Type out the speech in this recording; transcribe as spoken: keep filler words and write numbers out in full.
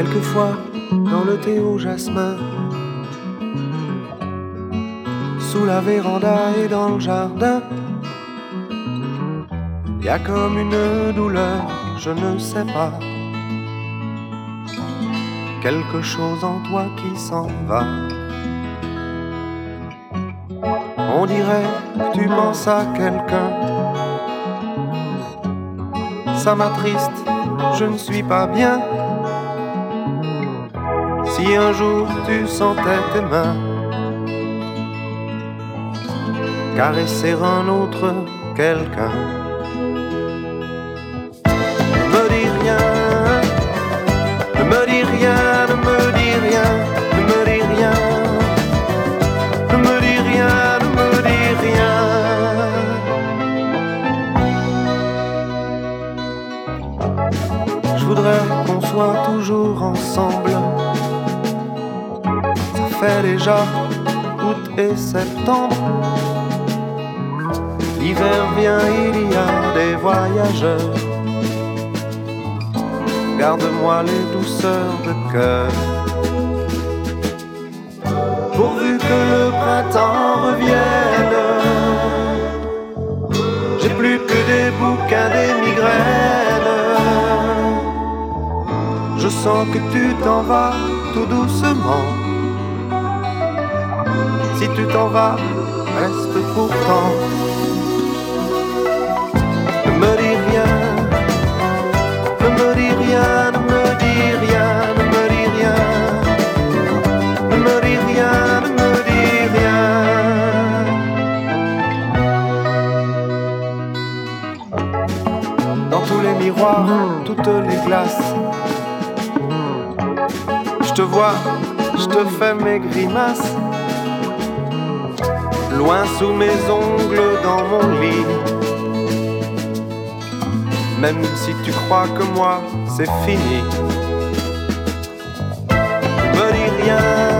Quelquefois dans le thé au jasmin, sous la véranda et dans le jardin, y a comme une douleur, je ne sais pas, quelque chose en toi qui s'en va. On dirait que tu penses à quelqu'un. Ça m'attriste, je ne suis pas bien. Si un jour tu sentais tes mains caresser un autre quelqu'un, ne me dis rien, ne me dis rien, ne me dis rien, ne me dis rien, ne me dis rien, ne me dis rien. Je voudrais qu'on soit toujours ensemble. Ça fait déjà août et septembre. L'hiver vient, il y a des voyageurs. Garde-moi les douceurs de cœur. Pourvu que le printemps revienne, j'ai plus que des bouquins, des migraines. Je sens que tu t'en vas tout doucement. Si tu t'en vas, reste pourtant. Ne me dis rien, ne me dis rien, ne me dis rien, ne me dis rien, ne me dis rien, ne me dis rien. Dans tous les miroirs, toutes les glaces, je te vois, je te fais mes grimaces. Loin sous mes ongles dans mon lit. Même si tu crois que moi c'est fini, ne me dis rien.